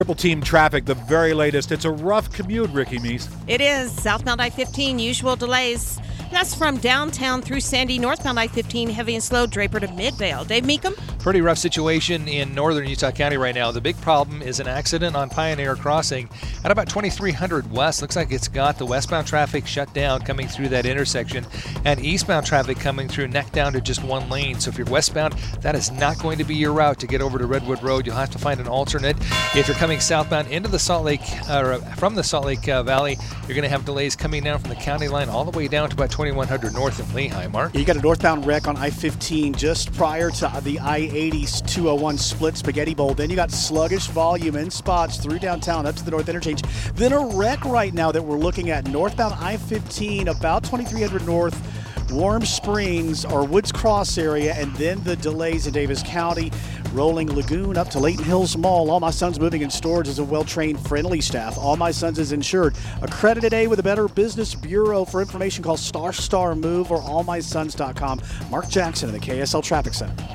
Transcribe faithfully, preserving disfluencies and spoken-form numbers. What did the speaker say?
Triple team traffic, the very latest. It's a rough commute, Ricky Meese. It is. Southbound I fifteen, usual delays. That's from downtown through Sandy. Northbound I fifteen, heavy and slow, Draper to Midvale. Dave Meekum? Pretty rough situation in northern Utah County right now. The big problem is an accident on Pioneer Crossing at about twenty-three hundred west. Looks like it's got the westbound traffic shut down coming through that intersection, and eastbound traffic coming through neck down to just one lane. So if you're westbound, that is not going to be your route to get over to Redwood Road. You'll have to find an alternate. If you're coming southbound into the Salt Lake, uh, from the Salt Lake uh, Valley, you're going to have delays coming down from the county line all the way down to about twenty-one hundred north of Lehigh. Mark? You got a northbound wreck on I fifteen just prior to the I eighty two oh one split Spaghetti Bowl. Then you got sluggish volume in spots through downtown up to the north interchange. Then a wreck right now that we're looking at northbound I fifteen about twenty-three hundred north, Warm Springs or Woods Cross area, and then the delays in Davis County, Rolling Lagoon up to Layton Hills Mall. All My Sons Moving and Storage is a well-trained, friendly staff. All My Sons is insured. Accredited A with a Better Business Bureau. For information, call Star Star Move or all my sons dot com. Mark Jackson in the K S L Traffic Center.